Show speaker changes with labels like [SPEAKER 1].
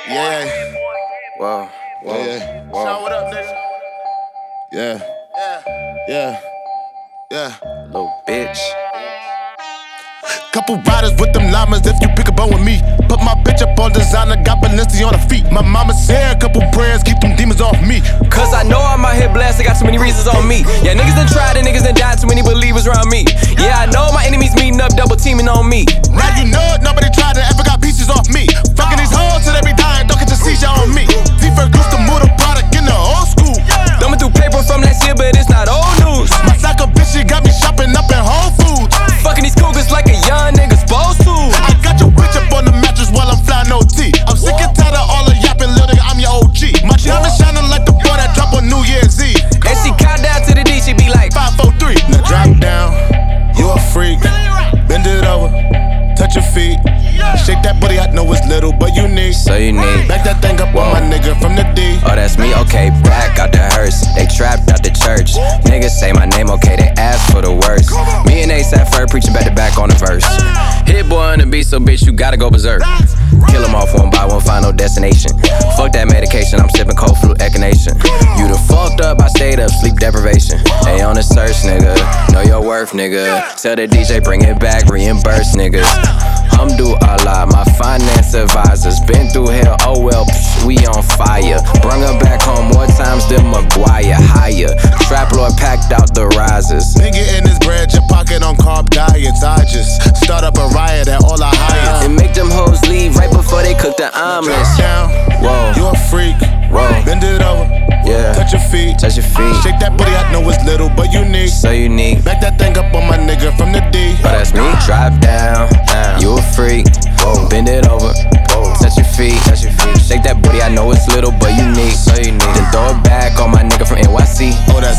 [SPEAKER 1] Yeah.
[SPEAKER 2] Whoa, whoa,
[SPEAKER 1] Yeah.
[SPEAKER 2] whoa.
[SPEAKER 1] Sean, what up, nigga? Yeah. Yeah. Yeah.
[SPEAKER 2] Little bitch.
[SPEAKER 1] Couple riders with them llamas if you pick a bone with me. Put my bitch up on designer, got Balenci on her feet. My mama said a couple prayers, keep them demons off me.
[SPEAKER 3] Cause I know I'm out here blessed, I got too many reasons on me. Yeah, niggas done tried and niggas done died, too many believers around me. Yeah, I know my enemies meeting up, double teaming on me.
[SPEAKER 1] Now you know it, nobody tried to ever got pieces off me. Fucking these hoes till they be dying, don't get your seizure on me. T-First used to move the product in the old school.
[SPEAKER 3] Thumbing through paper from last year, but it's not old news.
[SPEAKER 1] My psycho bitch, she got me shopping up in Whole Foods.
[SPEAKER 3] Fucking these cougars like a young nigga supposed to.
[SPEAKER 1] I got your bitch up on the mattress while I'm flying OT. I'm sick and tired of all the yapping, little nigga, I'm your OG. My diamond shining like the boy that drop on New Year's Eve.
[SPEAKER 3] And she count down to the D, she be like
[SPEAKER 1] 5, 4, 3. Now drop down, you a freak. Bend it over, touch your feet. Shake that booty, I know it's little, but unique.
[SPEAKER 2] So unique.
[SPEAKER 1] Back that thing up on my nigga from the D.
[SPEAKER 2] Oh, that's me, okay, back out the hearse. They trapped out the church. Niggas say my name, okay, they ask for the worst. Me and A$AP Ferg preaching back to back on the verse. Hit boy on the beat, so bitch, you gotta go berserk. Kill them off one by one, final destination. Fuck that medication, I'm sipping cold flu echinacea. You done fucked up, I stayed up, sleep deprivation. They on the search, nigga. Know your worth, nigga. Tell the DJ, bring it back, reimburse, niggas. Alhamdulillah, my finance advisors. Been through hell, oh well, we on fire. Brung her back home more times than Maguire. Higher, trap lord packed out the risers.
[SPEAKER 1] Nigga in his bread, your pocket on carb diets. I just start up a riot at all I hire.
[SPEAKER 2] And make them hoes leave right before they cook the omelets.
[SPEAKER 1] Down,
[SPEAKER 2] Whoa,
[SPEAKER 1] you a freak.
[SPEAKER 2] whoa,
[SPEAKER 1] Bend it over,
[SPEAKER 2] yeah.
[SPEAKER 1] touch your feet.
[SPEAKER 2] Touch your feet.
[SPEAKER 1] Shake that booty, I know it's little, but unique.
[SPEAKER 2] So unique.
[SPEAKER 1] Back that thing up on my nigga from the D.
[SPEAKER 2] Oh, that's me. Drop down, you a freak. Whoa. Bend it over, whoa. Touch your feet. Touch your feet. Shake that booty, I know it's little but unique. So unique. Then throw it back on my nigga from NYC.
[SPEAKER 1] Oh, that's